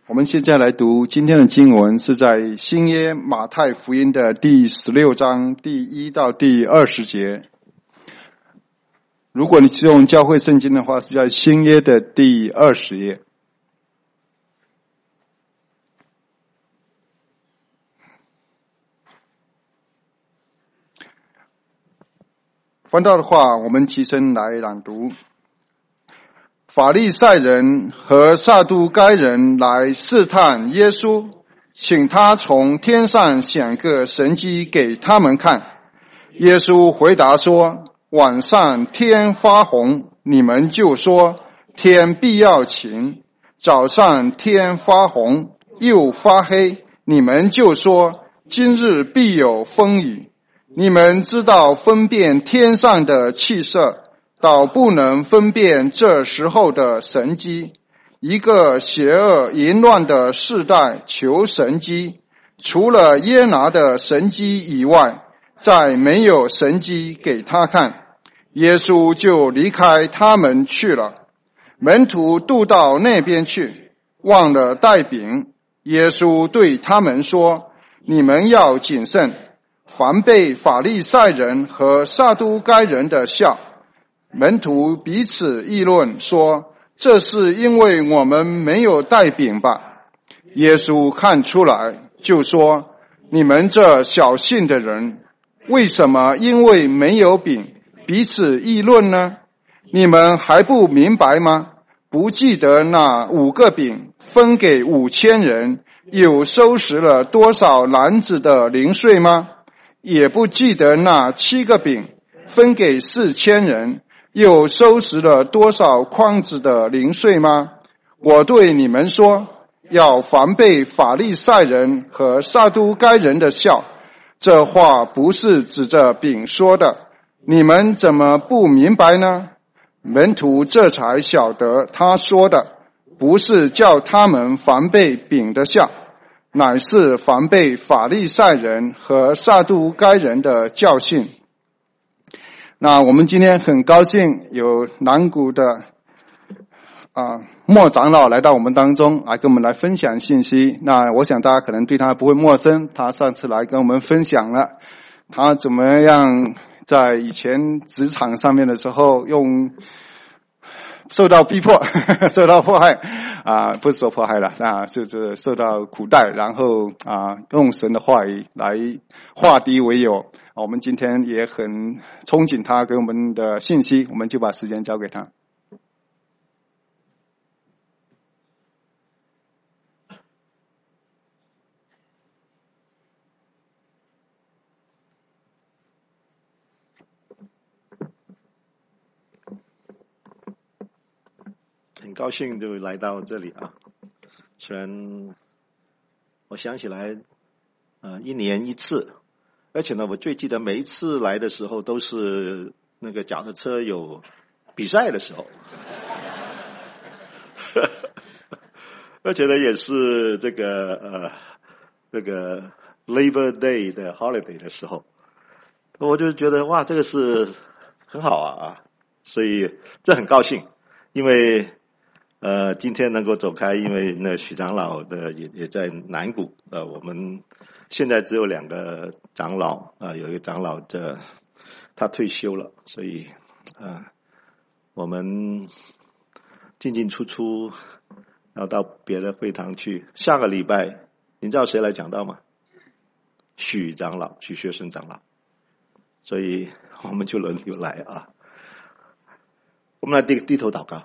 我们现在来读今天的经文，是在新约马太福音的第16章第1到第20节。如果你是用教会圣经的话，是在新约的第20页。翻到的话，我们齐声来朗读。法利赛人和撒都该人来试探耶稣，请他从天上显个神迹给他们看。耶稣回答说，晚上天发红，你们就说天必要晴；早上天发红又发黑，你们就说今日必有风雨。你们知道分辨天上的气色，倒不能分辨这时候的神迹。一个邪恶淫乱的世代求神迹，除了耶拿的神迹以外，再没有神迹给他看。耶稣就离开他们去了。门徒渡到那边去，忘了带饼。耶稣对他们说，你们要谨慎，防备法利赛人和撒都该人的酵。门徒彼此议论说，这是因为我们没有带饼吧？耶稣看出来，就说，你们这小信的人，为什么因为没有饼彼此议论呢？你们还不明白吗？不记得那5个饼分给5000人，有收拾了多少篮子的零碎吗？也不记得那7个饼分给4000人，又收拾了多少筐子的零碎吗？我对你们说，要防备法利赛人和撒都该人的酵。这话不是指着饼说的，你们怎么不明白呢？门徒这才晓得他说的不是叫他们防备饼的酵，乃是防备法利赛人和撒都该人的教训。那我们今天很高兴有南谷的莫长老来到我们当中，来跟我们来分享信息。那我想大家可能对他不会陌生，他上次来跟我们分享了他怎么样在以前职场上面的时候受到逼迫受到迫害不是说迫害了就是受到苦待，然后用神的话语来化敌为友。我们今天也很憧憬他给我们的信息，我们就把时间交给他。 很高兴就来到这里虽然我想起来1年1次，而且呢我最记得每一次来的时候都是那个脚踏车有比赛的时候而且呢也是这个Labor Day 的 holiday 的时候，我就觉得哇这个是很好所以这很高兴，因为今天能够走开，因为那许长老的也在南谷我们现在只有2个长老有一个长老他退休了，所以我们进进出出要到别的会堂去。下个礼拜你知道谁来讲道吗？许长老，许学生长老，所以我们就轮流来我们来低头祷告。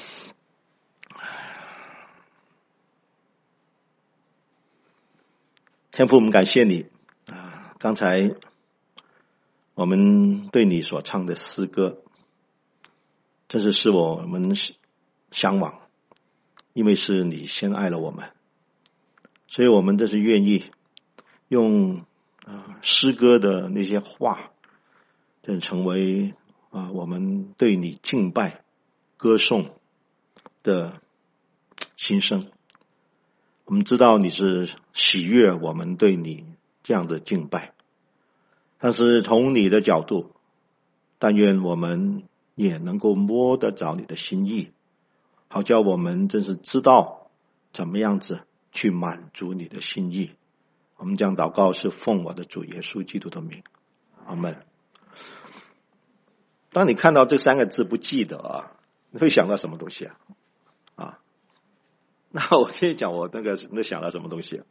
天父，我们感谢你刚才我们对你所唱的诗歌，真是使我们向往，因为是你先爱了我们，所以我们真是愿意用诗歌的那些话，就成为我们对你敬拜歌颂的心声。我们知道你是喜悦我们对你这样的敬拜，但是从你的角度，但愿我们也能够摸得着你的心意，好叫我们真是知道怎么样子去满足你的心意。我们将祷告是奉我的主耶稣基督的名，阿们。当你看到这3个字不记得啊，你会想到什么东西啊？那我可以讲我那想到什么东西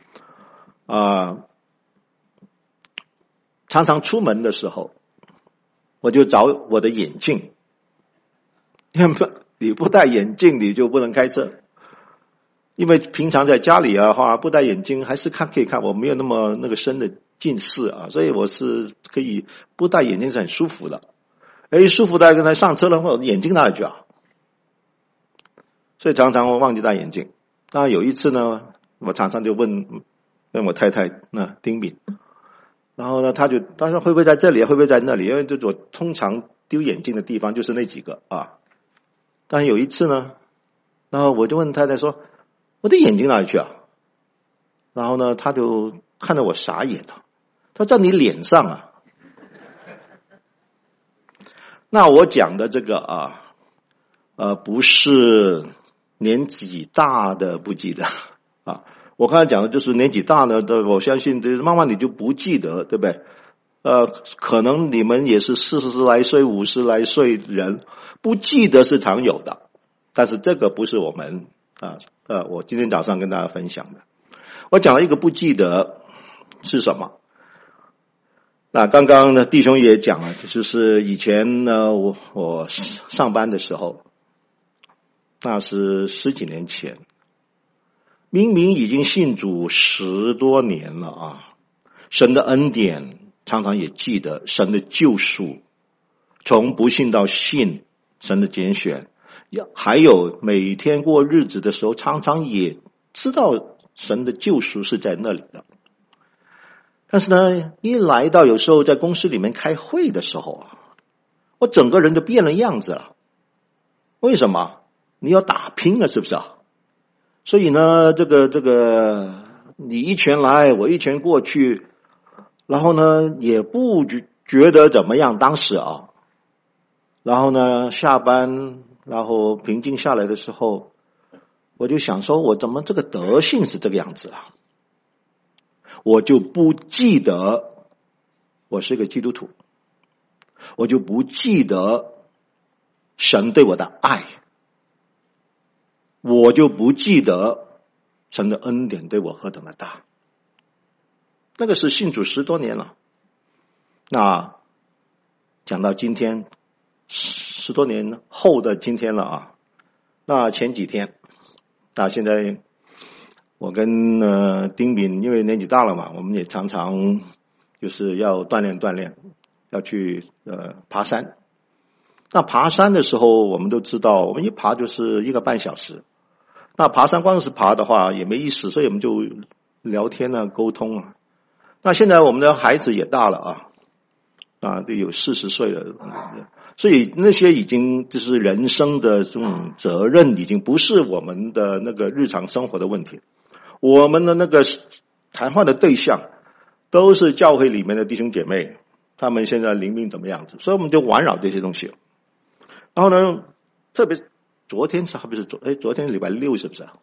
常常出门的时候，我就找我的眼镜，你不戴眼镜你就不能开车。因为平常在家里不戴眼镜还是可以看，我没有那么深的近视啊，所以我是可以不戴眼镜是很舒服的。舒服的跟他上车了，我的眼镜哪里去啊？所以常常我忘记戴眼镜。那有一次呢，我常常就问我太太丁敏，然后呢，他说会不会在这里，会不会在那里？因为我通常丢眼镜的地方就是那几个啊。但是有一次呢，然后我就问太太说，我的眼睛哪里去啊？然后呢，他就看得我傻眼了，他在你脸上啊。那我讲的这个不是年纪大的不记得啊，我刚才讲的就是年纪大的，我相信慢慢你就不记得，对不对？可能你们也是40来岁、50来岁人，不记得是常有的，但是这个不是我们我今天早上跟大家分享的。我讲了一个不记得是什么？那刚刚呢，弟兄也讲了，就是以前呢，我上班的时候，那是10几年前，明明已经信主10多年了啊，神的恩典常常也记得，神的救赎，从不信到信，神的拣选，还有每天过日子的时候，常常也知道神的救赎是在那里的。但是呢，一来到有时候在公司里面开会的时候我整个人就变了样子了。为什么？你要打拼了，是不是啊？所以呢，这个你一拳来，我一拳过去，然后呢也不觉得怎么样，当时然后呢下班，然后平静下来的时候，我就想说，我怎么这个德性是这个样子啊？我就不记得我是个基督徒，我就不记得神对我的爱，我就不记得神的恩典对我何等的大。那个是信主10多年了。那讲到今天10多年后的今天了那前几天，那现在我跟丁敏因为年纪大了嘛，我们也常常就是要锻炼，要去爬山。那爬山的时候，我们都知道，我们一爬就是1个半小时。那爬山光是爬的话也没意思，所以我们就聊天沟通那现在我们的孩子也大了都有40岁了，所以那些已经就是人生的这种责任，已经不是我们的那个日常生活的问题。我们的那个谈话的对象都是教会里面的弟兄姐妹，他们现在灵命怎么样子，所以我们就环绕这些东西。然后呢，特别昨天是不是昨天礼拜6是不是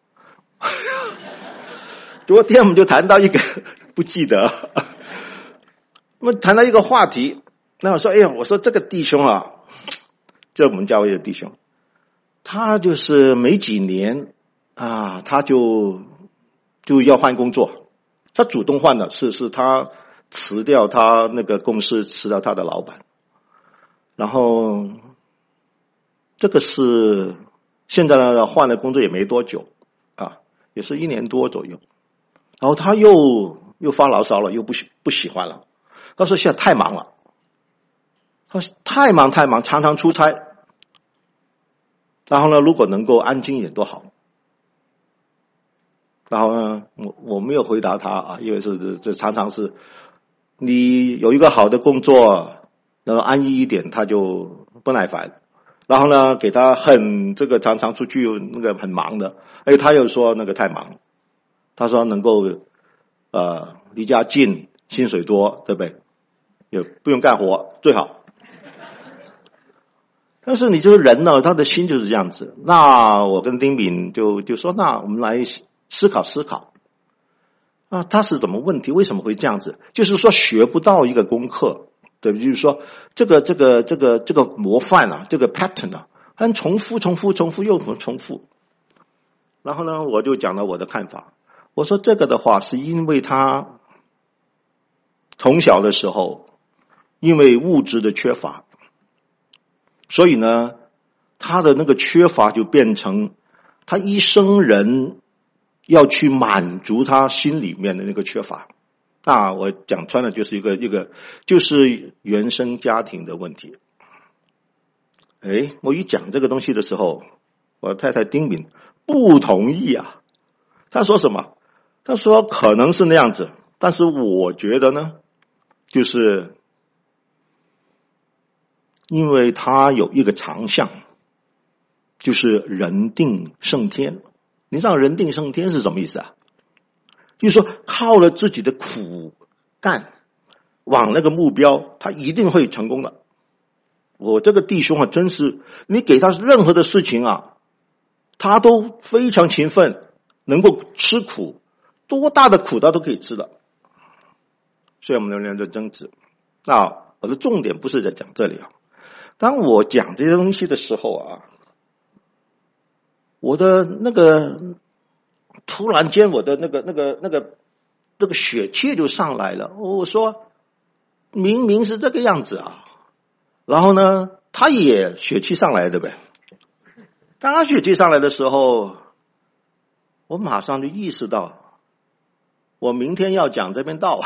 昨天我们就谈到一个不记得，我们谈到一个话题，那我说我说这个弟兄这我们教会的弟兄，他就是没几年他就要换工作，他主动换的，是他辞掉他那个公司，辞掉他的老板，然后这个是现在呢换了工作也没多久也是1年多左右，然后他又发牢骚了，又不喜欢了。他说现在太忙了，他说太忙，常常出差，然后呢如果能够安静一点多好。然后呢我没有回答他因为这常常是你有一个好的工作，然后安逸一点他就不耐烦，然后呢给他常常出去那个很忙的，他又说那个太忙，他说能够离家近，薪水多，对不对？也不用干活最好。但是你这个人呢，他的心就是这样子。那我跟丁敏就说，那我们来思考他是怎么问题，为什么会这样子？就是说学不到一个功课，对不对？就是说这个模范啊，这个 pattern 啊，很重复又重复。然后呢，我就讲了我的看法，我说这个的话是因为他从小的时候因为物质的缺乏，所以呢他的那个缺乏就变成他一生人要去满足他心里面的那个缺乏。那我讲穿了就是一个就是原生家庭的问题。我一讲这个东西的时候，我太太丁敏不同意啊。他说什么？他说可能是那样子，但是我觉得呢，就是因为他有一个长项，就是人定胜天。你知道人定胜天是什么意思啊？就是说靠了自己的苦干往那个目标，他一定会成功的。我这个弟兄啊，真是你给他任何的事情啊，他都非常勤奋，能够吃苦，多大的苦他都可以吃的。所以我们两人的争执。那我的重点不是在讲这里啊。当我讲这些东西的时候啊，我的那个突然间我的那个血气就上来了。我说明明是这个样子啊，然后呢他也血气上来，对不对？当他血气上来的时候，我马上就意识到我明天要讲这篇道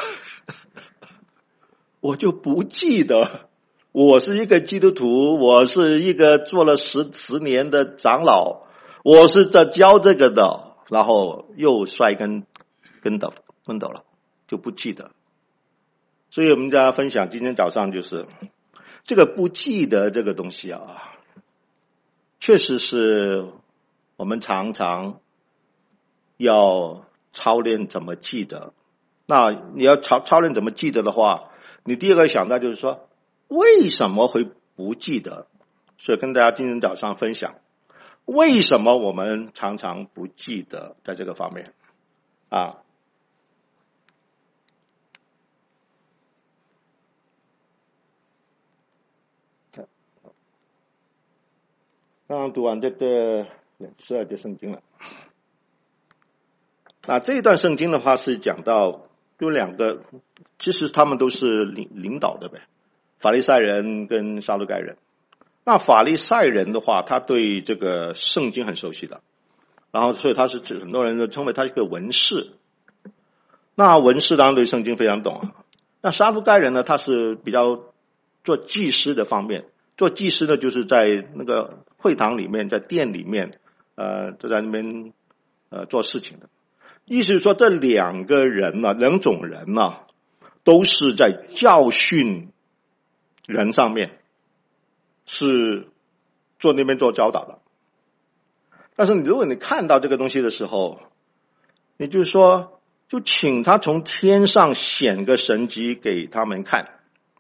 我就不记得我是一个基督徒，我是一个做了十年的长老，我是在教这个的，然后又摔跟斗昏倒了，就不记得。所以我们大家分享今天早上就是这个不记得这个东西啊，确实是我们常常要操练怎么记得。那你要操练怎么记得的话，你第二个想到就是说为什么会不记得。所以跟大家今天早上分享为什么我们常常不记得在这个方面啊。刚刚读完这个12节圣经了。那这一段圣经的话是讲到有两个，其实他们都是领导的呗，法利赛人跟撒都该人。那法利赛人的话，他对这个圣经很熟悉的，然后所以他是很多人都称为他一个文士。那文士当然对圣经非常懂啊。那撒都该人呢，他是比较做祭司的方面。做祭司呢，就是在那个会堂里面，在殿里面都在那边做事情的。意思是说这两种人呢都是在教训人上面是那边做教导的。但是如果你看到这个东西的时候，你就是说就请他从天上显个神迹给他们看。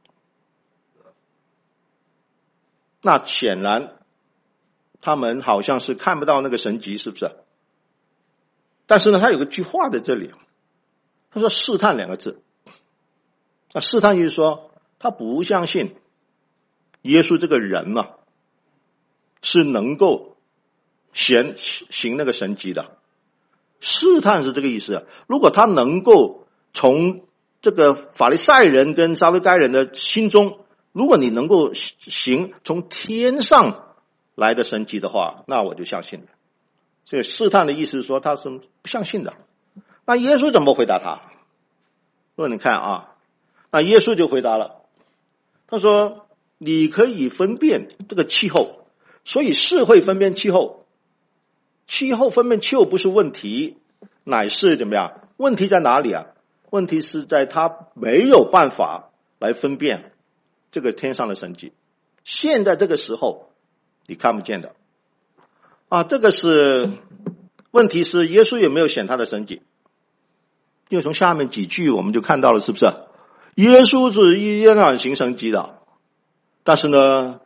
那显然他们好像是看不到那个神迹，是不是？但是呢他有个句话在这里，他说试探两个字。那试探就是说他不相信耶稣这个人呢是能够行那个神迹的。试探是这个意思。如果他能够从这个法利赛人跟撒都该人的心中，如果你能够行从天上来的神迹的话，那我就相信了。所以试探的意思是说他是不相信的。那耶稣怎么回答他？如果你看啊，那耶稣就回答了，他说你可以分辨这个气候，所以是会分辨气候。分辨气候不是问题，乃是怎么样？问题在哪里啊？问题是在他没有办法来分辨这个天上的神迹。现在这个时候你看不见的啊，这个是问题是耶稣有没有显他的神迹？因为从下面几句我们就看到了，是不是？耶稣是一定要行神迹的，但是呢，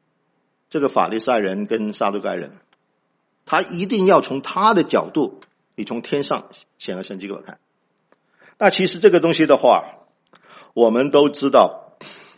这个法利赛人跟撒都该人，他一定要从他的角度你从天上显了神迹给我看。那其实这个东西的话，我们都知道，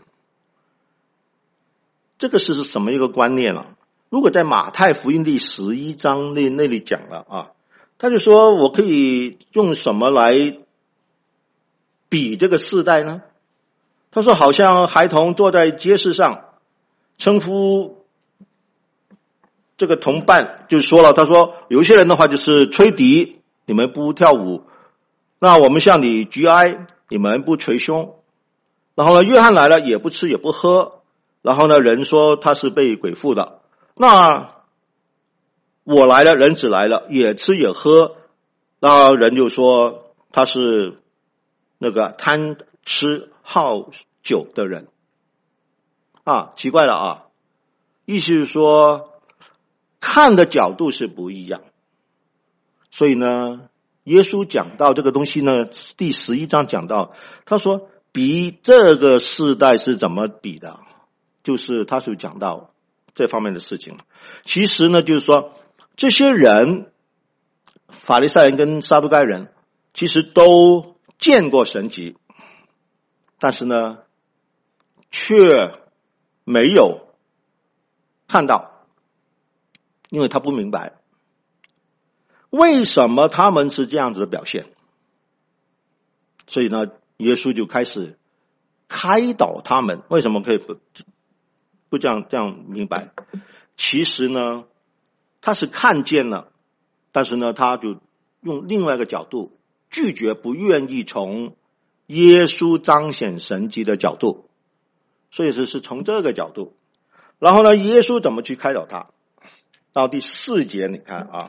这个是什么一个观念啊？如果在马太福音第11章那里讲了啊，他就说我可以用什么来比这个世代呢？他说好像孩童坐在街市上，称呼这个同伴，就说了，他说有些人的话就是吹笛，你们不跳舞，那我们向你举哀，你们不捶胸。然后呢，约翰来了也不吃也不喝，然后呢，人说他是被鬼附的。那我来了，人子来了，也吃也喝，那人就说他是那个贪吃好酒的人啊，奇怪了啊！意思是说，看的角度是不一样。所以呢，耶稣讲到这个东西呢，第11章讲到，他说比这个世代是怎么比的，就是他是讲到这方面的事情。其实呢，就是说这些人，法利赛人跟撒都该人，其实都见过神迹，但是呢，却没有看到，因为他不明白为什么他们是这样子的表现。所以呢，耶稣就开始开导他们，为什么可以不这样明白？其实呢，他是看见了，但是呢，他就用另外一个角度拒绝，不愿意从耶稣彰显神迹的角度，所以是从这个角度。然后呢，耶稣怎么去开导他？到第4节你看啊，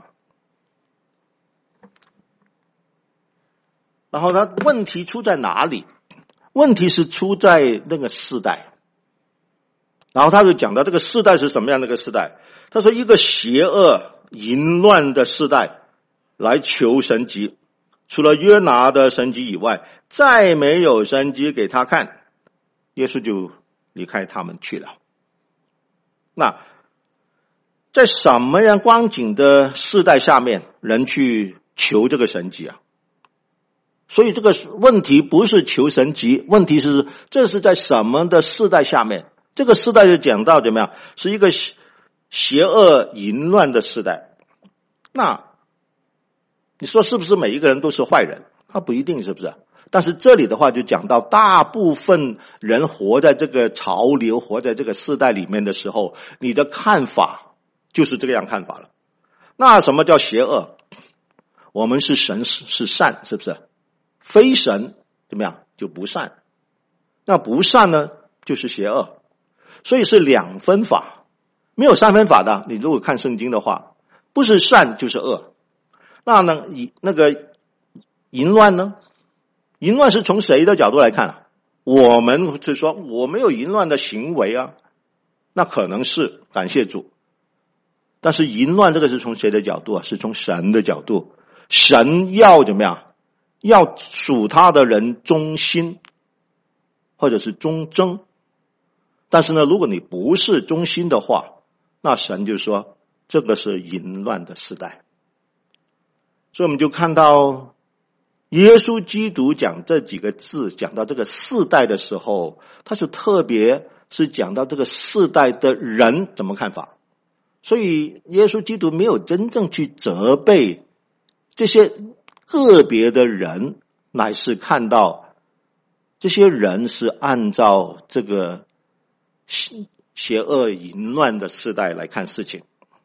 然后他问题出在哪里？问题是出在那个世代。然后他就讲到这个世代是什么样的一个世代，他说一个邪恶淫乱的世代来求神迹，除了约拿的神迹以外，再没有神迹给他看，耶稣就离开他们去了。那在什么样光景的世代下面，人去求这个神迹啊？所以这个问题不是求神迹，问题是这是在什么的世代下面？这个世代就讲到怎么样，是一个邪恶淫乱的世代。那你说是不是每一个人都是坏人？他不一定，是不是？但是这里的话就讲到大部分人活在这个潮流，活在这个世代里面的时候，你的看法就是这个样看法了。那什么叫邪恶？我们是神是善，是不是？非神怎么样就不善，那不善呢就是邪恶。所以是2分法，没有3分法的。你如果看圣经的话，不是善就是恶。那呢，那个淫乱呢？淫乱是从谁的角度来看啊？我们是说我没有淫乱的行为啊，那可能是感谢主。但是淫乱这个是从谁的角度啊？是从神的角度。神要怎么样？要属他的人忠心，或者是忠贞。但是呢，如果你不是忠心的话，那神就说这个是淫乱的时代。所以我们就看到耶稣基督讲这几个字，讲到这个世代的时候，他就特别是讲到这个世代的人怎么看法。所以耶稣基督没有真正去责备这些个别的人，乃是看到这些人是按照这个邪恶淫乱的世代来看事情。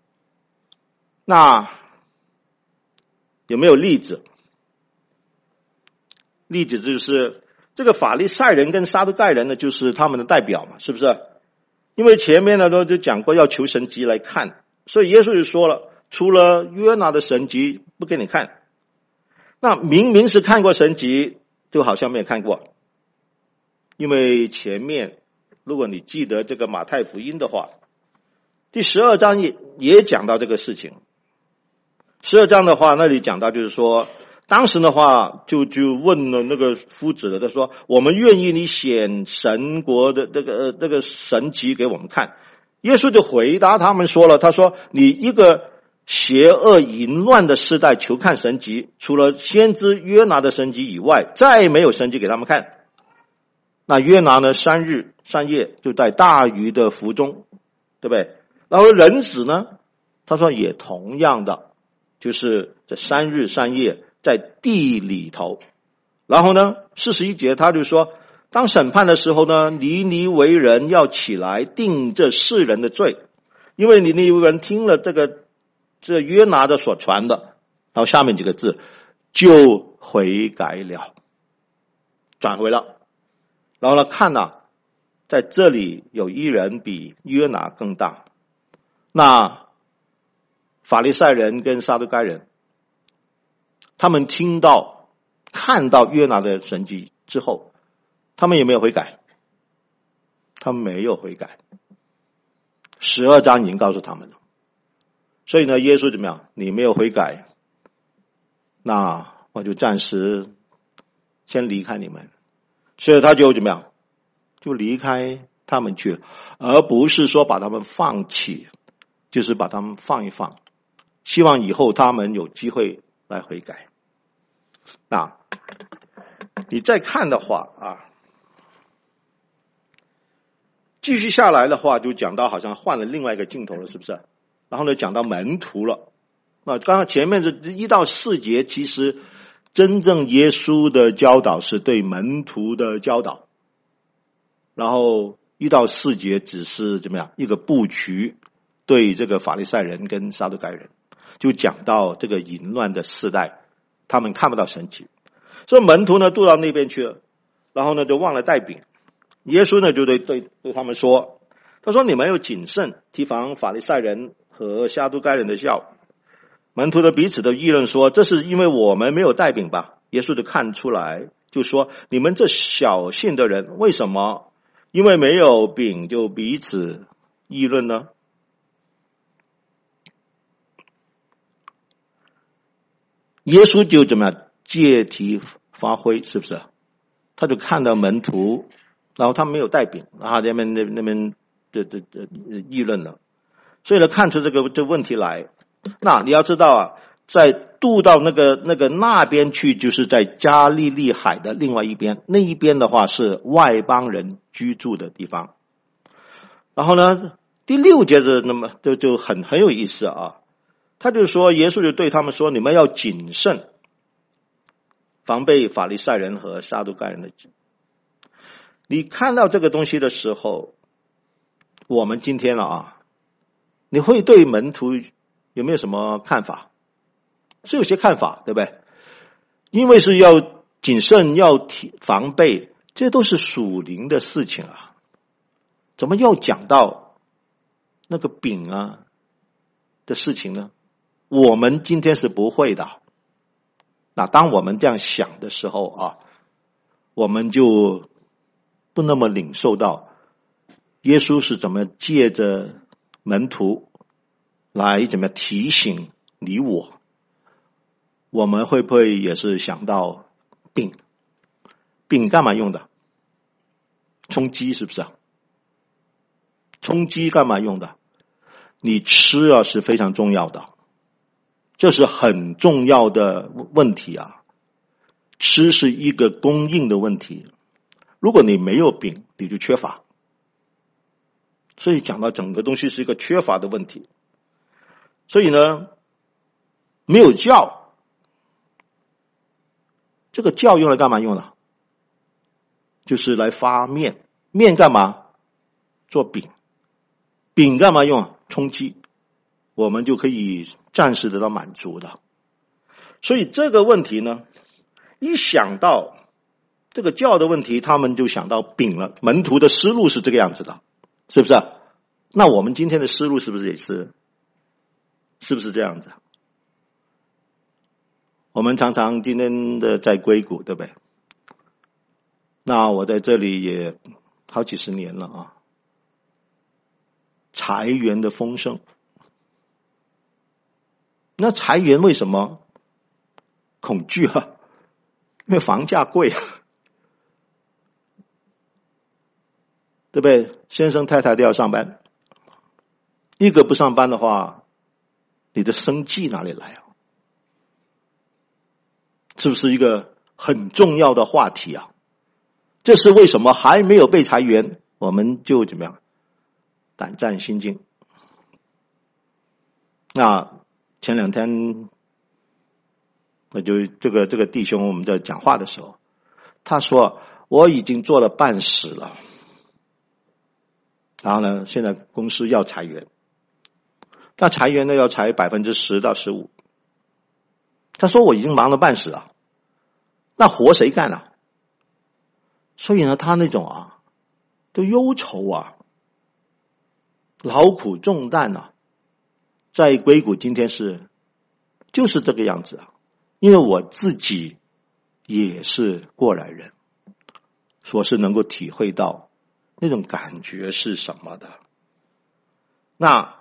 那有没有例子？例子就是这个法利赛人跟撒都该人呢，就是他们的代表嘛，是不是？因为前面呢都讲过要求神迹来看，所以耶稣就说了，除了约拿的神迹不给你看。那明明是看过神迹，就好像没有看过。因为前面如果你记得这个马太福音的话，第12章也讲到这个事情。12章的话那里讲到就是说，当时的话就问了那个夫子的，他说我们愿意你显神国的这个神迹给我们看。耶稣就回答他们说了，他说你一个邪恶淫乱的世代求看神迹，除了先知约拿的神迹以外，再没有神迹给他们看。那约拿呢，3日3夜就在大鱼的腹中，对不对？然后人子呢，他说也同样的，就是这3日3夜在地里头。然后呢41节他就说，当审判的时候呢，尼尼微人要起来定这世人的罪，因为尼尼微人听了这约拿的所传的，然后下面几个字，就悔改了，转回了。然后呢，看在这里有一人比约拿更大。那法利赛人跟撒都该人，他们看到约拿的神迹之后，他们有没有悔改？他们没有悔改。12章已经告诉他们了。所以呢，耶稣怎么样？你没有悔改，那我就暂时先离开你们。所以他就怎么样？就离开他们去了，而不是说把他们放弃，就是把他们放一放，希望以后他们有机会来悔改。那你再看的话继续下来的话，就讲到好像换了另外一个镜头了，是不是？然后呢，讲到门徒了。那刚刚前面这1到4节，其实真正耶稣的教导是对门徒的教导，然后1到4节只是怎么样一个布局，对这个法利赛人跟撒都该人，就讲到这个淫乱的世代，他们看不到神迹，所以门徒呢渡到那边去了，然后呢就忘了带饼。耶稣呢就对他们说，他说你们要谨慎，提防法利赛人和撒都该人的酵。门徒的彼此的议论说，这是因为我们没有带饼吧？耶稣就看出来，就说你们这小信的人，为什么因为没有饼就彼此议论呢？耶稣就怎么样借题发挥，是不是？他就看到门徒，然后他们没有带饼，然后那边议论了，所以呢看出这问题来。那你要知道在渡到那边去，就是在加利利海的另外一边，那一边的话是外邦人居住的地方。然后呢第6节的那么就很有意思他就说，耶稣就对他们说，你们要谨慎，防备法利赛人和撒都该人的。你看到这个东西的时候，我们今天你会对门徒有没有什么看法？是有些看法，对不对？因为是要谨慎，要防备，这都是属灵的事情怎么又讲到那个饼的事情呢？我们今天是不会的。那当我们这样想的时候我们就不那么领受到耶稣是怎么借着门徒来怎么提醒你我。我们会不会也是想到饼？饼干嘛用的？充饥，是不是充饥干嘛用的？你吃是非常重要的，这是很重要的问题吃是一个供应的问题，如果你没有饼，你就缺乏。所以讲到整个东西是一个缺乏的问题。所以呢，没有酵，这个酵用来干嘛用的？就是来发面，面干嘛？做饼，饼干嘛用？充饥，我们就可以暂时得到满足的。所以这个问题呢，一想到这个酵的问题，他们就想到饼了。门徒的思路是这个样子的，是不是？那我们今天的思路是不是也是？是不是这样子？我们常常今天的在硅谷，对不对？那我在这里也好几十年了裁员的丰盛。那裁员为什么恐惧因为房价贵对不对？先生太太都要上班，一个不上班的话， 你的生计哪里来啊？是不是一个很重要的话题啊？这是为什么还没有被裁员，我们就怎么样胆战心惊。那前2天我就这个弟兄我们在讲话的时候，他说我已经做了半死了，然后呢现在公司要裁员，那裁员呢要裁10%到15%，他说我已经忙了半死了，那活谁干啊？所以呢他那种都忧愁劳苦重担在硅谷今天就是这个样子因为我自己也是过来人，我是能够体会到那种感觉是什么的。那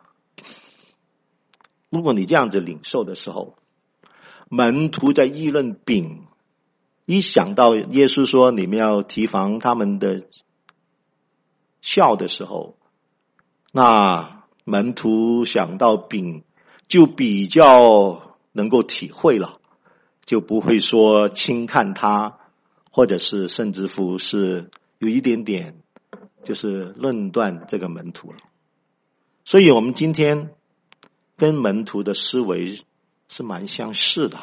如果你这样子领受的时候，门徒在议论饼，一想到耶稣说你们要提防他们的笑的时候，那门徒想到饼就比较能够体会了，就不会说轻看他，或者是甚至乎是有一点点就是论断这个门徒了。所以我们今天跟门徒的思维是蛮相似的。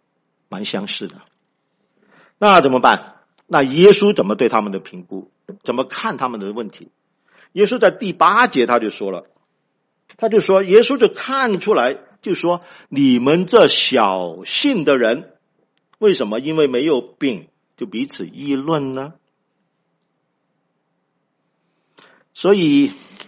那怎么办？那耶稣怎么对他们的评估？怎么看他们的问题？耶稣在第8节他就说了，耶稣就看出来，就说你们这小信的人，为什么因为没有饼就彼此议论呢？所以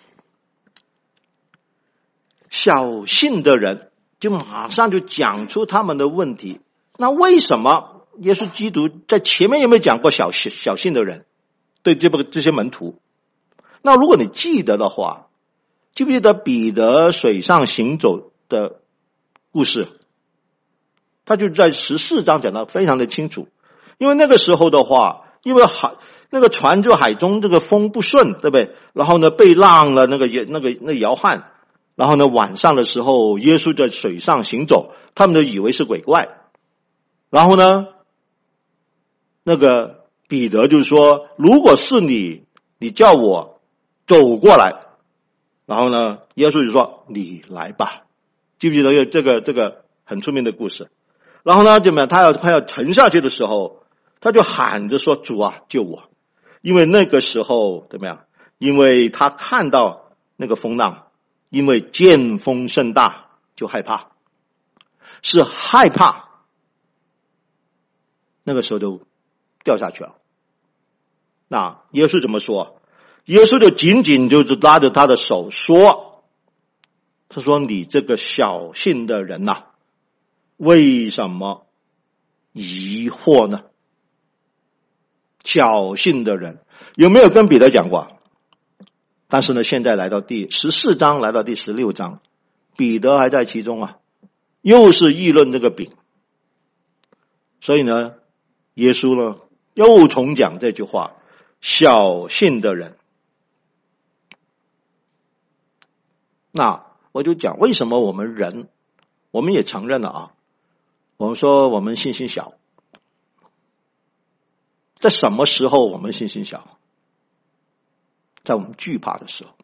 小信的人就马上就讲出他们的问题。那为什么耶稣基督在前面有没有讲过小信的人对这些门徒？那如果你记得的话，记不记得彼得水上行走的故事？他就在14章讲得非常的清楚。因为那个时候的话，因为那个船就海中这个风不顺，对不对？然后呢被浪了那个摇撼，然后呢晚上的时候耶稣在水上行走，他们都以为是鬼怪。然后呢那个彼得就说，如果是你叫我走过来，然后呢耶稣就说你来吧。记不记得这个很出名的故事？然后呢怎么样，他快要沉下去的时候，他就喊着说主啊救我。因为那个时候怎么样，因为他看到那个风浪，因为见风甚大就害怕，是害怕，那个时候就掉下去了。那耶稣怎么说？耶稣就紧紧就是拉着他的手说，他说你这个小信的人为什么疑惑呢？小信的人有没有跟彼得讲过？但是呢现在来到第14章，来到第16章，彼得还在其中又是议论这个饼。所以呢耶稣呢又重讲这句话，小信的人。那我就讲为什么我们人，我们也承认了我们说我们信心小。在什么时候我们信心小？在我们惧怕的时候。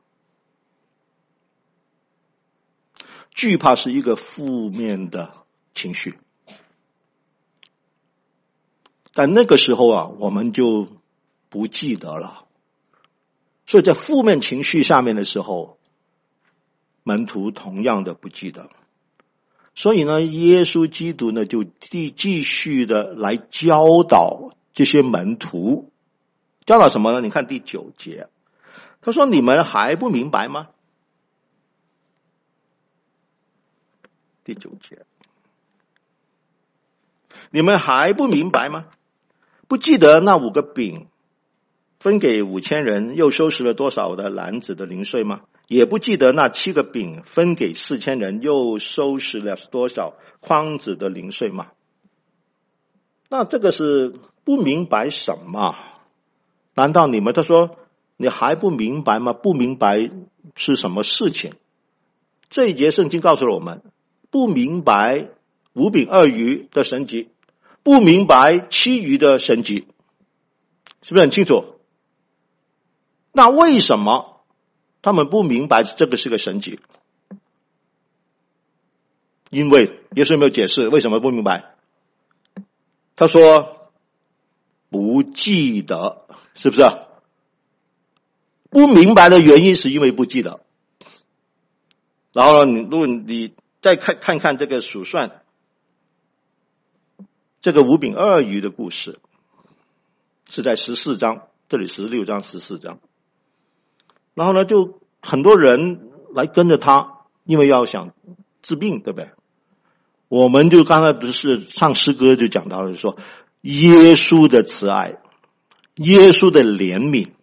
惧怕是一个负面的情绪，但那个时候我们就不记得了。所以在负面情绪下面的时候，门徒同样的不记得。所以呢耶稣基督呢就继续的来教导这些门徒。教导什么呢？你看第9节，他说你们还不明白吗？第9节，你们还不明白吗？不记得那5个饼分给5000人，又收拾了多少的篮子的零碎吗？也不记得那7个饼分给4000人，又收拾了多少筐子的零碎吗？那这个是不明白什么？难道你们，他说你还不明白吗？不明白是什么事情？这一节圣经告诉了我们， 不明白五饼二鱼的神迹，不明白其余的神迹，是不是很清楚？那为什么他们不明白这个是个神迹？因为耶稣有没有解释为什么不明白？他说不记得，是不是？不明白的原因是因为不记得。然后呢，如果你再看看这个数算这个五饼二鱼的故事，是在14章，这里16章14章。然后呢，就很多人来跟着他，因为要想治病，对不对？我们就刚才不是唱诗歌就讲到了，说耶稣的慈爱，耶稣的怜悯，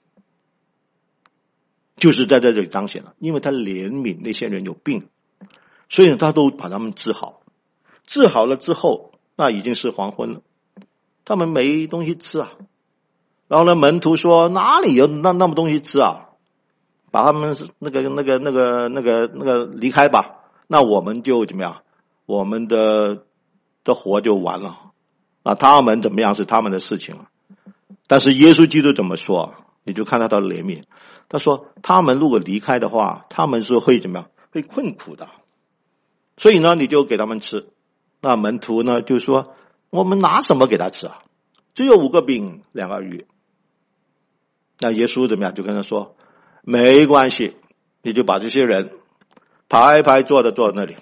就是在这里彰显了。因为他怜悯那些人有病，所以呢，他都把他们治好。治好了之后，那已经是黄昏了，他们没东西吃啊。然后呢，门徒说哪里有那么东西吃啊？把他们那个离开吧，那我们就怎么样？我们的活就完了。那他们怎么样是他们的事情了。但是耶稣基督怎么说？你就看他的怜悯。他说他们如果离开的话，他们是会怎么样？会困苦的。所以呢，你就给他们吃。那门徒呢就说我们拿什么给他吃啊？只有5个饼2个鱼。那耶稣怎么样？就跟他说没关系，你就把这些人排排坐在那里。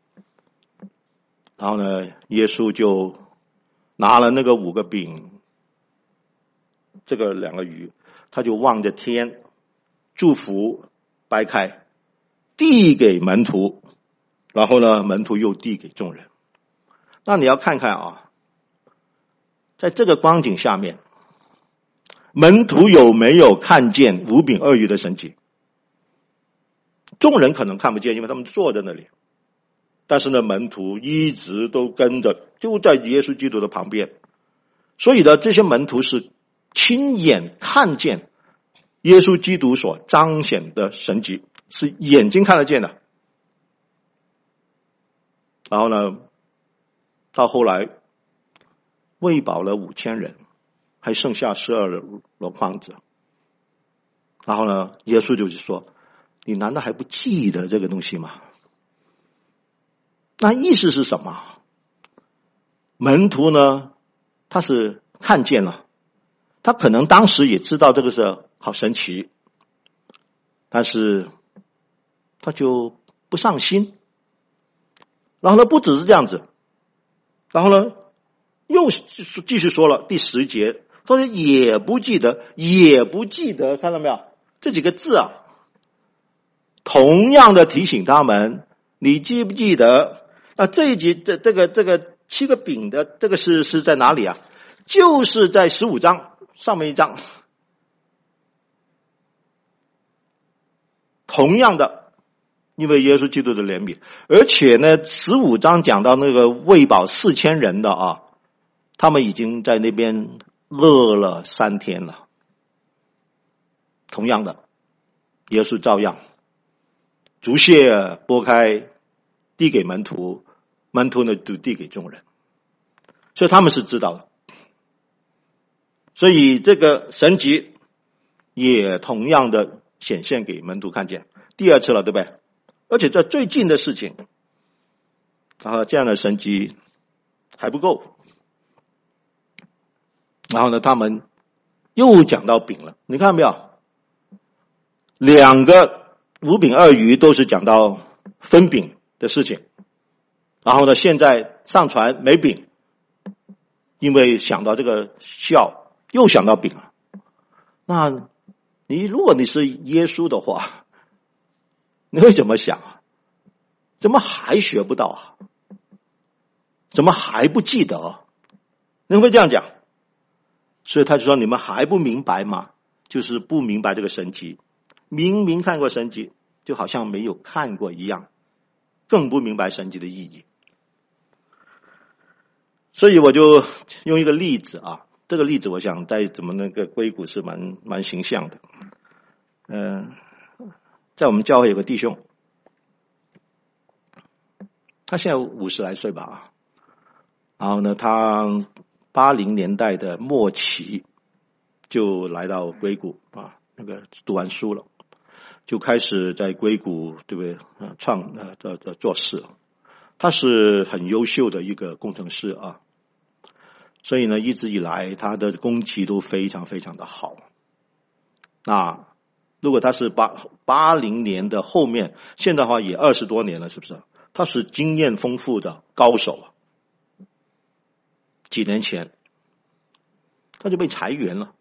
然后呢，耶稣就拿了那个5个饼，这个2个鱼，他就望着天，祝福，掰开，递给门徒，然后呢，门徒又递给众人。那你要看看啊，在这个光景下面，门徒有没有看见5饼2鱼的神迹？众人可能看不见，因为他们坐在那里。但是呢，门徒一直都跟着，就在耶稣基督的旁边。所以呢，这些门徒是亲眼看见耶稣基督所彰显的神迹，是眼睛看得见的。然后呢，到后来喂饱了5000人，还剩下12箩筐子。然后呢，耶稣就是说，你难道还不记得这个东西吗？那意思是什么？门徒呢，他是看见了，他可能当时也知道这个是好神奇，但是他就不上心。然后呢，不只是这样子，然后呢，又继续说了第10节，他说也不记得，也不记得，看到没有？这几个字啊，同样的提醒他们，你记不记得？这一节这个7个饼的这个是在哪里啊？就是在15章上面一章。同样的，因为耶稣基督的怜悯，而且呢，15章讲到那个喂饱4000人的啊，他们已经在那边饿了3天了。同样的，耶稣照样竹屑剥开，递给门徒，门徒呢就递给众人，所以他们是知道的。所以这个神迹也同样的显现给门徒看见，第2次了，对不对？而且在最近的事情，然后这样的神迹还不够，然后呢，他们又讲到饼了，你看到没有？2个5饼2鱼都是讲到分饼的事情，然后呢，现在上传没饼，因为想到这个笑，又想到饼了。那如果你是耶稣的话，你会怎么想啊？怎么还学不到啊？怎么还不记得？你会不会这样讲？所以他就说，你们还不明白吗？就是不明白这个神迹。明明看过神迹，就好像没有看过一样，更不明白神迹的意义。所以我就用一个例子啊，这个例子我想在怎么那个硅谷是蛮形象的。在我们教会有个弟兄， 他现在50来岁吧。然后呢，他80年代的末期就来到硅谷啊，那个读完书了，就开始在硅谷对不对做事。他是很优秀的一个工程师啊，所以呢，一直以来他的功绩都非常非常的好。那如果他是80年的后面，现在的话也20多年了，是不是？他是经验丰富的高手。几年前他就被裁员了，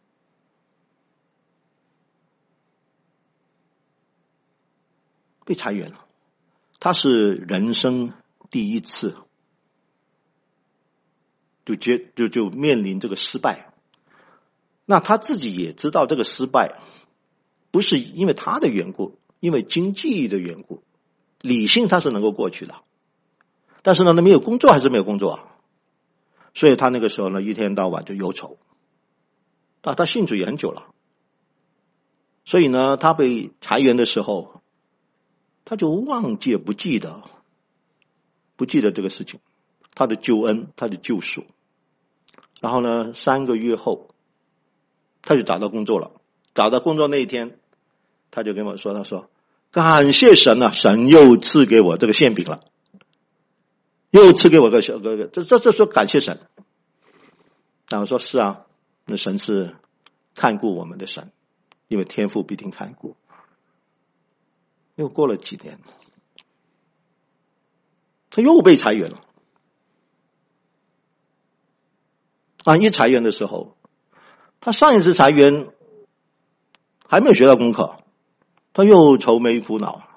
他是人生第一次就面临这个失败。那他自己也知道这个失败不是因为他的缘故，因为经济的缘故，理性他是能够过去的，但是呢，没有工作还是没有工作，所以他那个时候呢，一天到晚就忧愁。他信主也很久了，所以呢，他被裁员的时候，他就不记得这个事情，他的救恩，他的救赎。然后呢，3个月后，他就找到工作了。找到工作那一天，他就跟我说，他说感谢神啊，神又赐给我这个馅饼了，又赐给我个小哥哥，这说感谢神。然后说是啊，那神是看顾我们的神，因为天父必定看顾。又过了几年，他又被裁员了。一裁员的时候，他上一次裁员还没有学到功课，他又愁眉苦恼。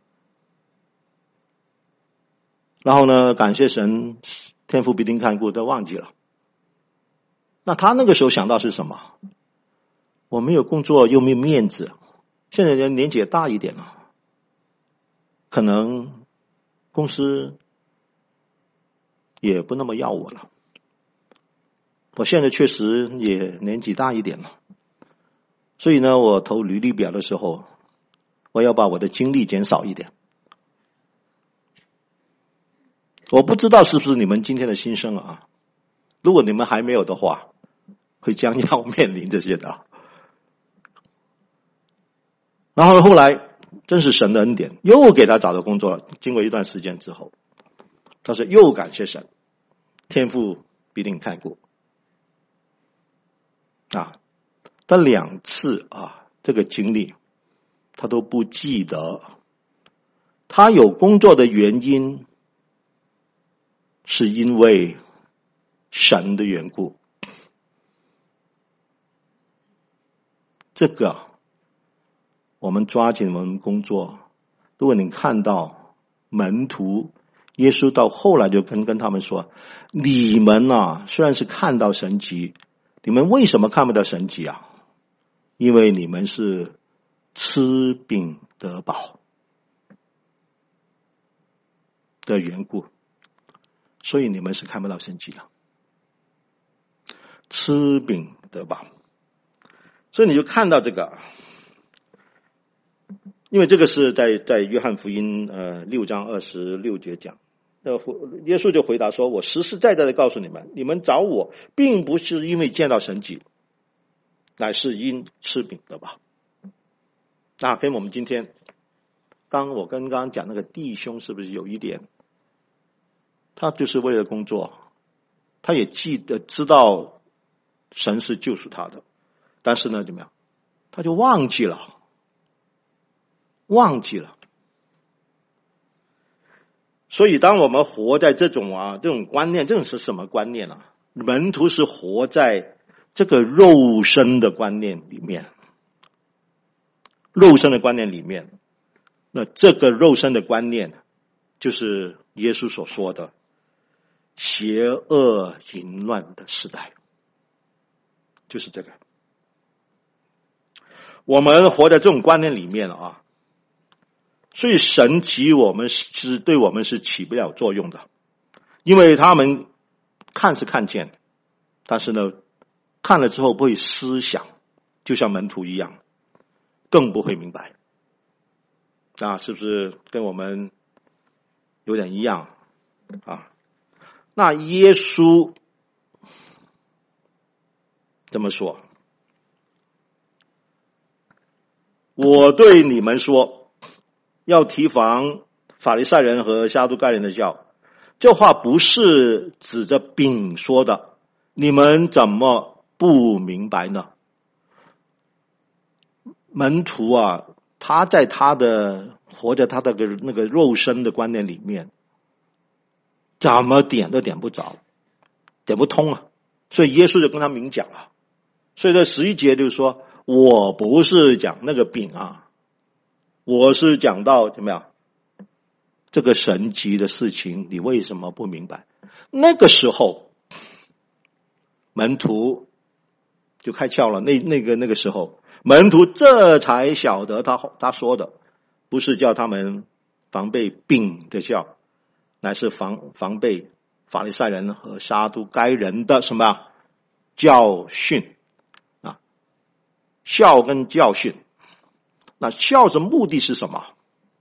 然后呢，感谢神，天父必定看顾，都忘记了。那他那个时候想到是什么？我没有工作又没有面子，现在人年纪也大一点了，可能公司也不那么要我了。我现在确实也年纪大一点了，所以呢，我投履历表的时候，我要把我的精力减少一点。我不知道是不是你们今天的心声啊？如果你们还没有的话，会将要面临这些的。然后后来真是神的恩典，又给他找到工作了。经过一段时间之后，他说又感谢神，天父必定看顾。他2次这个经历他都不记得。他有工作的原因是因为神的缘故。这个我们抓紧我们工作。如果你看到门徒，耶稣到后来就跟他们说，你们虽然是看到神迹，你们为什么看不到神迹啊？因为你们是吃饼得饱的缘故，所以你们是看不到神迹的。吃饼得饱，所以你就看到这个，因为这个是在约翰福音6章26节讲，耶稣就回答说，我实实在在的告诉你们，你们找我并不是因为见到神迹，乃是因吃饼得饱。跟我们今天我刚刚讲那个弟兄是不是有一点，他就是为了工作，他也知道神是救赎他的，但是呢怎么样，他就忘记了。所以当我们活在这种观念，这种是什么观念啊？门徒是活在这个肉身的观念里面，那这个肉身的观念就是耶稣所说的邪恶淫乱的时代，就是这个。我们活在这种观念里面所以神对我们是起不了作用的，因为他们看是看见，但是呢看了之后不会思想，就像门徒一样，更不会明白。是不是跟我们有点一样？ 啊。那耶稣这么说，我对你们说，要提防法利赛人和撒都该人的教。这话不是指着饼说的，你们怎么不明白呢？门徒啊，他在他的活在他的那个肉身的观念里面，怎么点都点不着，点不通啊。所以耶稣就跟他明讲了。所以在11节就是说，我不是讲那个饼啊，我是讲到怎么样这个神迹的事情，你为什么不明白？那个时候门徒就开窍了，那个时候门徒这才晓得他说的不是叫他们防备饼的教，乃是防备法利赛人和撒都该人的什么教训啊？孝跟教训，那孝的目的是什么？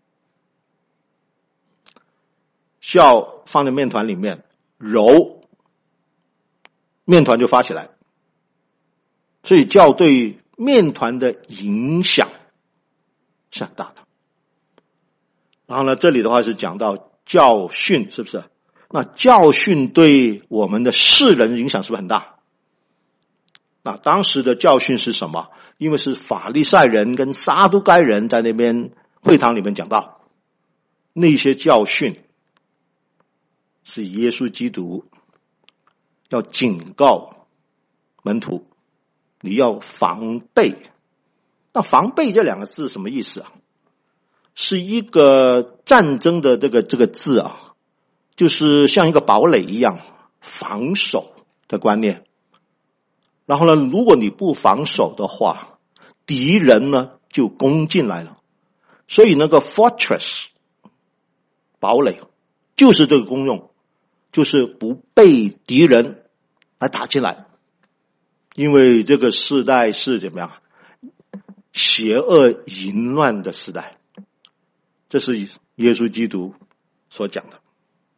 孝放在面团里面揉，面团就发起来，所以教对面团的影响是很大的。然后呢，这里的话是讲到教训，是不是？那教训对我们的世人影响是不是很大？那当时的教训是什么？因为是法利赛人跟撒都该人在那边会堂里面讲到，那些教训是耶稣基督要警告门徒，你要防备。那防备这两个字什么意思啊？是一个战争的这个字啊，就是像一个堡垒一样防守的观念。然后呢，如果你不防守的话，敌人呢就攻进来了。所以那个 fortress 堡垒就是这个功用，就是不被敌人来打进来。因为这个时代是怎么样？邪恶淫乱的时代，这是耶稣基督所讲的。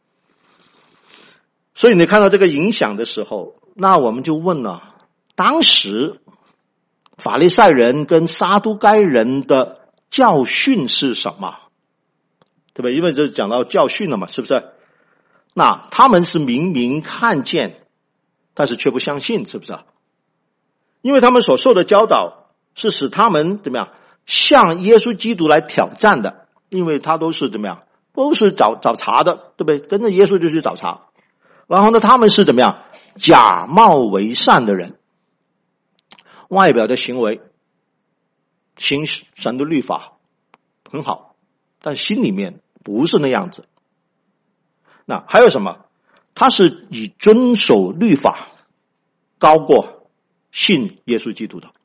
所以你看到这个影响的时候，那我们就问了，当时法利赛人跟撒都该人的教训是什么？对吧？因为这讲到教训了嘛，是不是？那他们是明明看见，但是却不相信，是不是？因为他们所受的教导是使他们怎么样向耶稣基督来挑战的，因为他都是怎么样，都是找茬的，对不对？跟着耶稣就去找茬。然后呢，他们是怎么样假冒为善的人，外表的行为行神的律法很好，但心里面不是那样子。那还有什么？他是以遵守律法高过信耶稣基督的。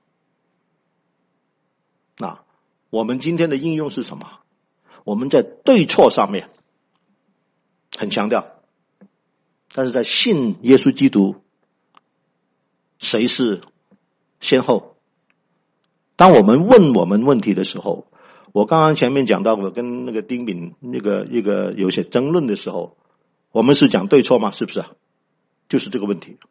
那我们今天的应用是什么？我们在对错上面很强调，但是在信耶稣基督谁是先后？当我们问我们问题的时候，我刚刚前面讲到，我跟那个丁敏那个有些争论的时候，我们是讲对错吗？是不是？就是这个问题。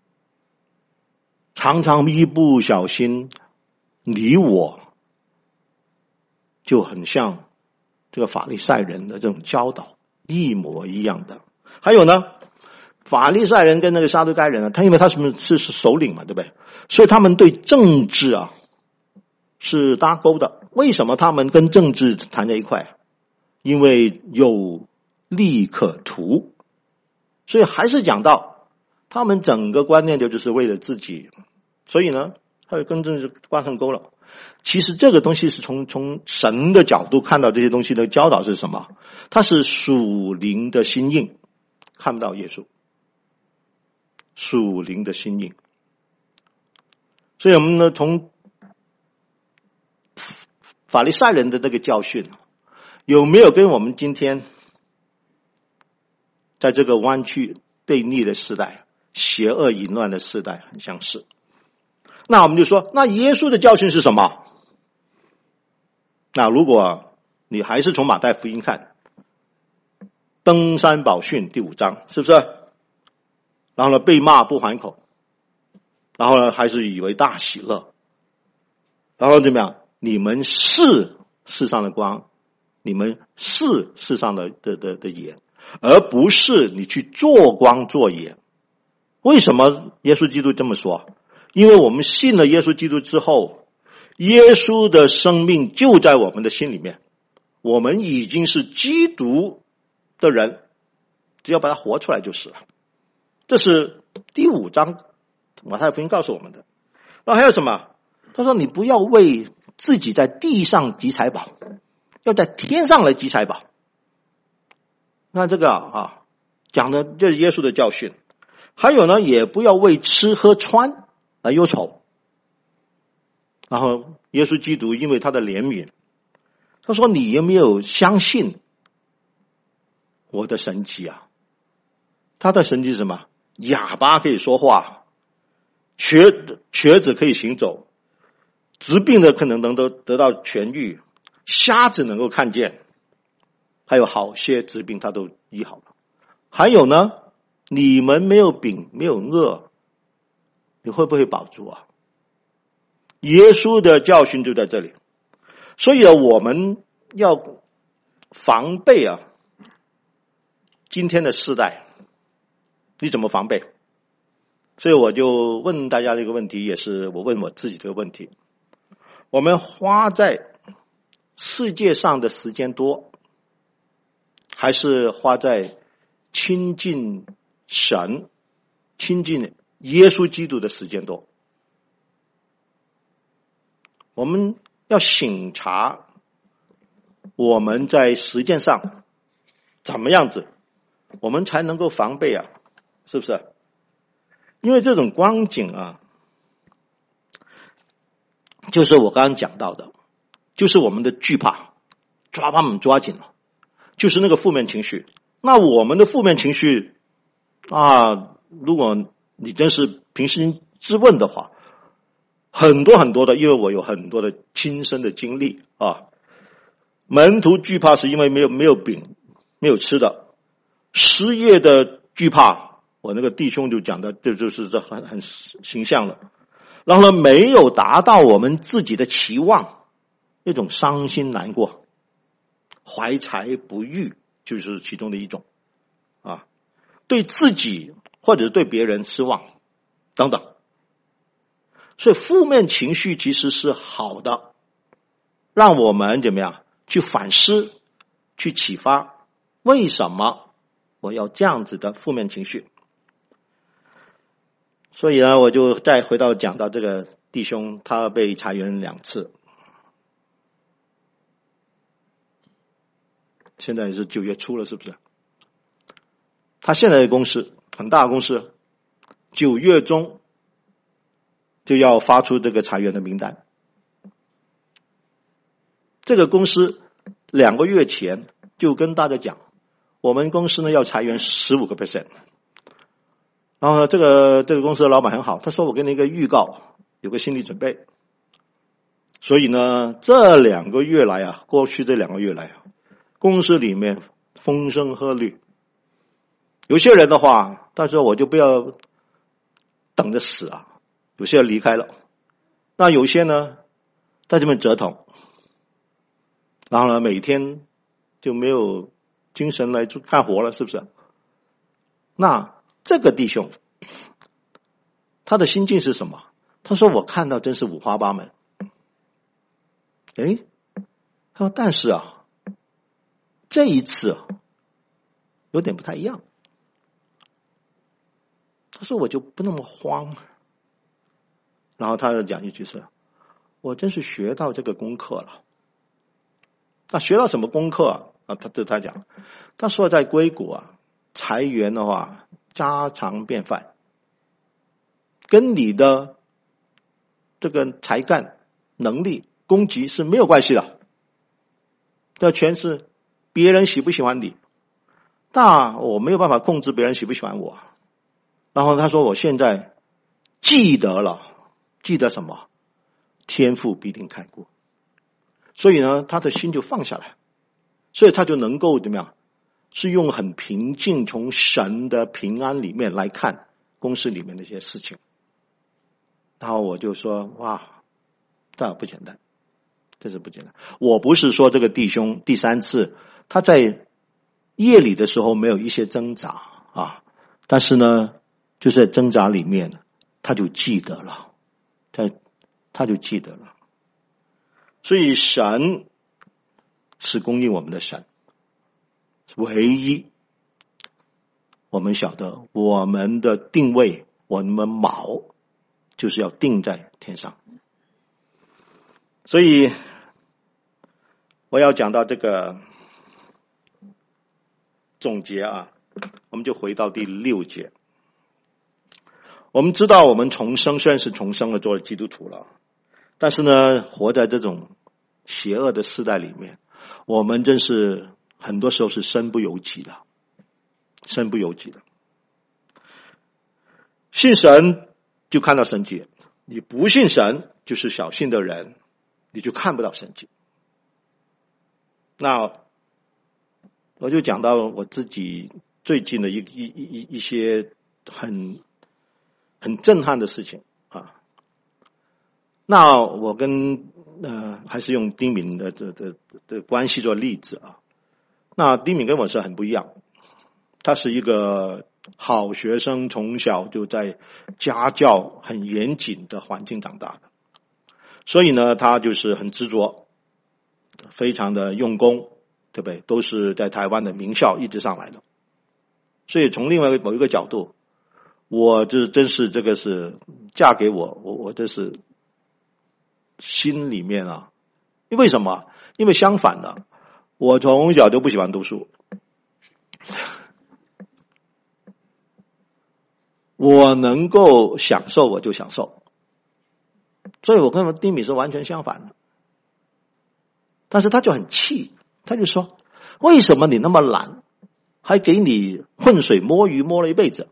常常一不小心，你我就很像这个法利赛人的这种教导一模一样的。还有呢，法利赛人跟那个撒都该人啊，他因为他是首领嘛，对不对？所以他们对政治啊是搭钩的。为什么他们跟政治谈在一块？因为有利可图。所以还是讲到他们整个观念就是为了自己，所以呢他就跟政治挂上钩了。其实这个东西是从神的角度看到这些东西的教导是什么？它是属灵的心印，看不到耶稣，属灵的心印。所以我们呢，从法利赛人的这个教训有没有跟我们今天在这个弯曲悖逆的时代、邪恶淫乱的时代很相似？那我们就说，那耶稣的教训是什么？那如果你还是从马太福音看， 登山宝训第5章，是不是？然后呢，被骂不还口，然后呢，还是以为大喜乐，然后怎么样？你们是世上的光，你们是世上的盐，而不是你去做光做盐。为什么耶稣基督这么说？因为我们信了耶稣基督之后，耶稣的生命就在我们的心里面，我们已经是基督的人，只要把它活出来就是了。这是第5章马太福音告诉我们的。然后还有什么？他说你不要为自己在地上积财宝，要在天上来积财宝。那这个讲的就是耶稣的教训。还有呢，也不要为吃喝穿来忧愁。然后耶稣基督因为他的怜悯，他说你有没有相信我的神迹啊？他的神迹是什么？哑巴可以说话，瘸子可以行走，疾病的可能能得到痊愈，瞎子能够看见，还有好些疾病他都医好了。还有呢，你们没有饼没有饿，你会不会饱足啊？耶稣的教训就在这里。所以我们要防备今天的世代，你怎么防备？所以我就问大家这个问题，也是我问我自己这个问题。我们花在世界上的时间多，还是花在亲近神、亲近耶稣基督的时间多？我们要省察我们在实践上怎么样子，我们才能够防备是不是？因为这种光景就是我刚刚讲到的，就是我们的惧怕，把我们抓紧了，就是那个负面情绪。那我们的负面情绪如果你真是平心自问的话，很多很多的，因为我有很多的亲身的经历门徒惧怕是因为没有饼，没有吃的；失业的惧怕，我那个弟兄就讲的，就是这很形象了。然后呢，没有达到我们自己的期望，那种伤心难过，怀才不遇就是其中的一种对自己或者对别人失望等等。所以负面情绪其实是好的，让我们怎么样去反思，去启发，为什么我要这样子的负面情绪。所以呢，我就再回到讲到这个弟兄，他被裁员2次，现在是9月初了，是不是？他现在的公司很大的公司，9月中就要发出这个裁员的名单。这个公司2个月前就跟大家讲，我们公司呢要裁员15%。然后呢，这个公司的老板很好，他说我给你一个预告，有个心理准备。所以呢，这2个月来过去这2个月来公司里面风声鹤唳。有些人的话，他说我就不要等着死有些人离开了，那有些呢在这边折腾，然后呢每天就没有精神来干活了，是不是？那这个弟兄他的心境是什么？他说我看到真是五花八门。他说但是这一次有点不太一样。他说我就不那么慌。然后他就讲一句是，我真是学到这个功课了。那学到什么功课他讲，他说在硅谷裁员的话家常便饭，跟你的这个才干能力攻击是没有关系的，这全是别人喜不喜欢你，但我没有办法控制别人喜不喜欢我。然后他说我现在记得了，记得什么？天父必定看顾。所以呢他的心就放下来，所以他就能够怎么样是用很平静，从神的平安里面来看公司里面的一些事情。然后我就说，哇，这不简单，这是不简单。我不是说这个弟兄第3次他在夜里的时候没有一些挣扎啊，但是呢，就是在挣扎里面他就记得了，他就记得了。所以神是供应我们的神，唯一我们晓得我们的定位，我们锚就是要定在天上。所以我要讲到这个总结啊，我们就回到第6节。我们知道我们重生，虽然是重生了，做了基督徒了，但是呢，活在这种邪恶的世代里面，我们真是很多时候是身不由己的，身不由己的。信神就看到神迹，你不信神就是小信的人，你就看不到神迹。那我就讲到我自己最近的一些很震撼的事情啊。那我跟还是用丁敏的关系做例子啊。那丁敏跟我是很不一样，他是一个好学生，从小就在家教很严谨的环境长大的，所以呢，他就是很执着，非常的用功，对不对？都是在台湾的名校一直上来的。所以从另外某一个角度，我这真是这个是嫁给我这是心里面啊，为什么？因为相反的，我从小就不喜欢读书，我能够享受我就享受，所以我跟丁敏是完全相反的。但是他就很气，他就说：为什么你那么懒，还给你浑水摸鱼摸了一辈子？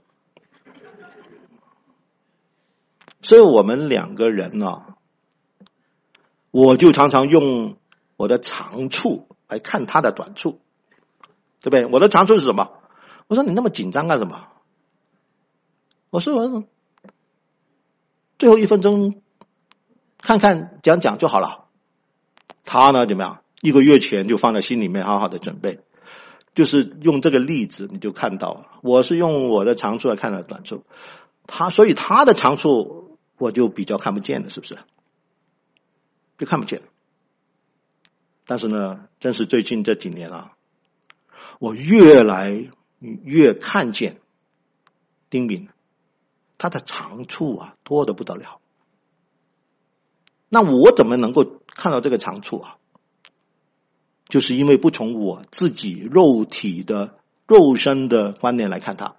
所以我们2个人呢，我就常常用我的长处来看他的短处，对不对？我的长处是什么？我说你那么紧张干什么？我说最后1分钟看看讲讲就好了。他呢怎么样？1个月前就放在心里面好好的准备，就是用这个例子你就看到了，我是用我的长处来看他的短处，所以他的长处我就比较看不见了，是不是？就看不见了。但是呢，真是最近这几年啊，我越来越看见丁敏他的长处啊多得不得了。那我怎么能够看到这个长处啊？就是因为不从我自己肉身的观念来看他，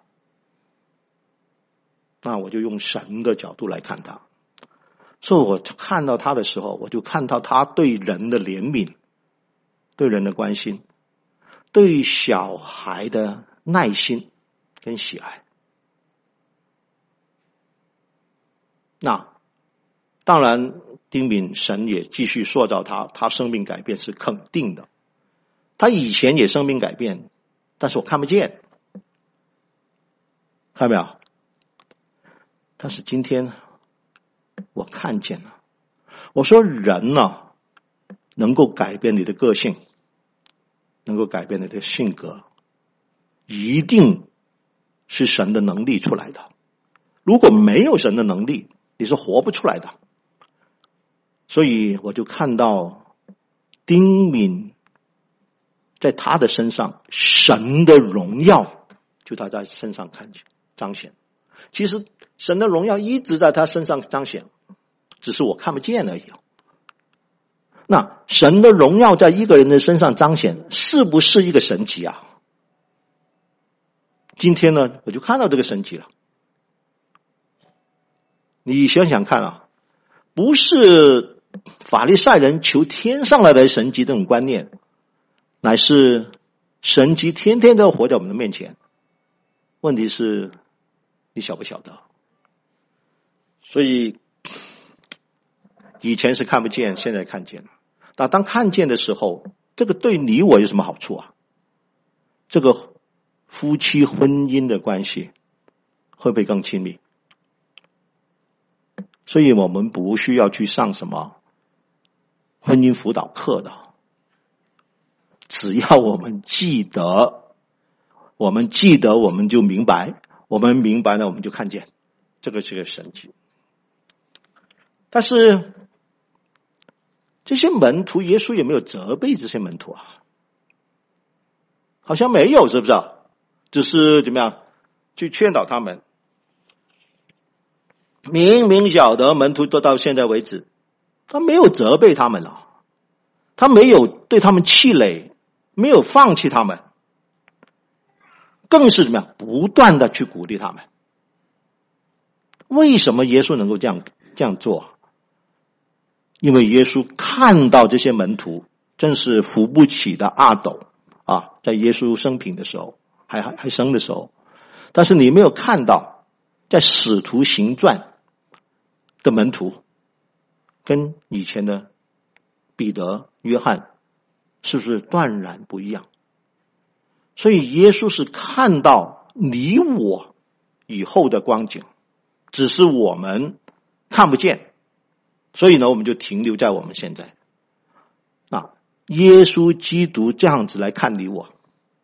那我就用神的角度来看他。所以我看到他的时候，我就看到他对人的怜悯，对人的关心，对小孩的耐心跟喜爱。那当然丁敏神也继续塑造他生命改变是肯定的。他以前也生命改变，但是我看不见，看到没有？但是今天我看见了。我说人呢，能够改变你的个性，能够改变你的性格，一定是神的能力出来的。如果没有神的能力，你是活不出来的。所以我就看到丁敏在他的身上，神的荣耀就他在身上看见彰显。其实神的荣耀一直在他身上彰显，只是我看不见而已。那神的荣耀在一个人的身上彰显，是不是一个神迹啊？今天呢，我就看到这个神迹了。你想想看啊，不是法利赛人求天上来的神迹这种观念，乃是神迹天天都活在我们的面前。问题是你晓不晓得？所以以前是看不见，现在看见了。那当看见的时候，这个对你我有什么好处啊？这个夫妻婚姻的关系会不会更亲密？所以我们不需要去上什么婚姻辅导课的，只要我们记得，我们就明白，我们明白了我们就看见，这个是个神迹。但是这些门徒，耶稣有没有责备这些门徒啊？好像没有，是不是？只是怎么样去劝导他们。明明晓得门徒都到现在为止，他没有责备他们了，他没有对他们气馁，没有放弃他们，更是怎么样不断的去鼓励他们。为什么耶稣能够这样做？因为耶稣看到这些门徒真是扶不起的阿斗啊，在耶稣生平的时候，还生的时候，但是你没有看到在使徒行传的门徒跟以前的彼得、约翰是不是断然不一样？所以耶稣是看到你我以后的光景，只是我们看不见，所以呢，我们就停留在我们现在。耶稣基督这样子来看你我，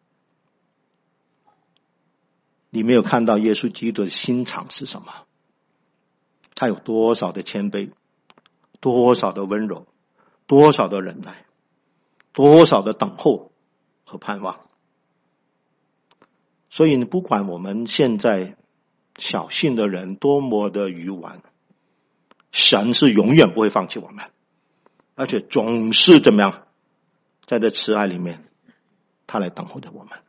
你没有看到耶稣基督的心肠是什么？他有多少的谦卑，多少的温柔，多少的忍耐，多少的等候和盼望。所以不管我们现在小信的人多么的愚顽，神是永远不会放弃我们，而且总是怎么样，在这慈爱里面他来等候着我们。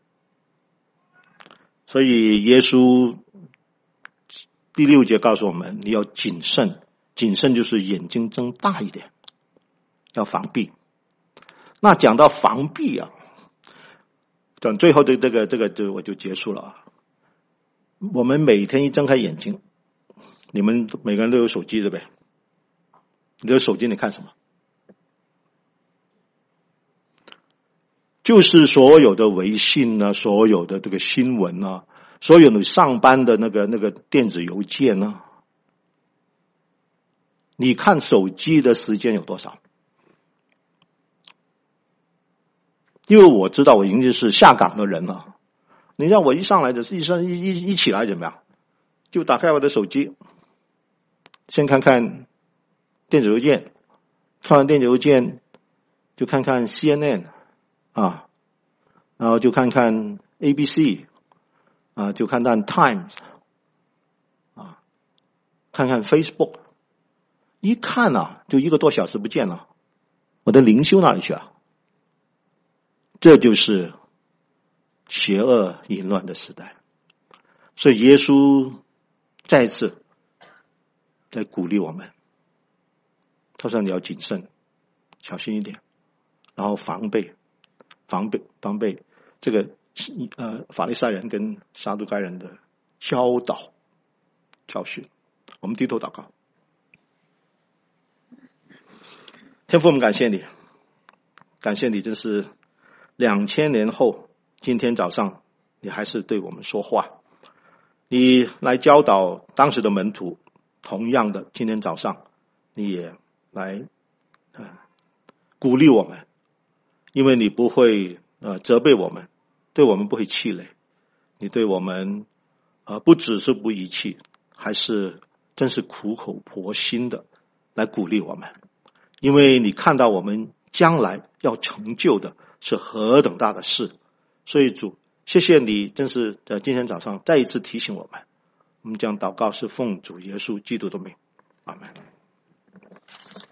所以耶稣第6节告诉我们，你要谨慎，谨慎就是眼睛睁大一点，要防避。那讲到防避啊，等最后的这个我就结束了啊。我们每天一睁开眼睛，你们每个人都有手机对不对？你的手机你看什么？就是所有的微信啊，所有的这个新闻啊，所有你上班的那个电子邮件啊，你看手机的时间有多少？因为我知道我已经是下岗的人了，你让我一上来的一起来怎么样？就打开我的手机，先看看电子邮件，看完电子邮件就看看 CNN 啊，然后就看看 ABC 啊，就看看 Times 啊，看看 Facebook， 一看啊，就1个多小时不见了，我的灵修哪里去啊？这就是邪恶淫乱的时代。所以耶稣再次在鼓励我们，他说你要谨慎，小心一点，然后防备这个法利赛人跟撒都该人的教导教训。我们低头祷告。天父，我们感谢你，感谢你，真是2000年后今天早上你还是对我们说话，你来教导当时的门徒，同样的今天早上你也来鼓励我们，因为你不会责备我们，对我们不会气馁，你对我们不只是不遗弃，还是真是苦口婆心的来鼓励我们，因为你看到我们将来要成就的是何等大的事。所以主，谢谢你真是在今天早上再一次提醒我们，我们将祷告是奉主耶稣基督的名，阿们。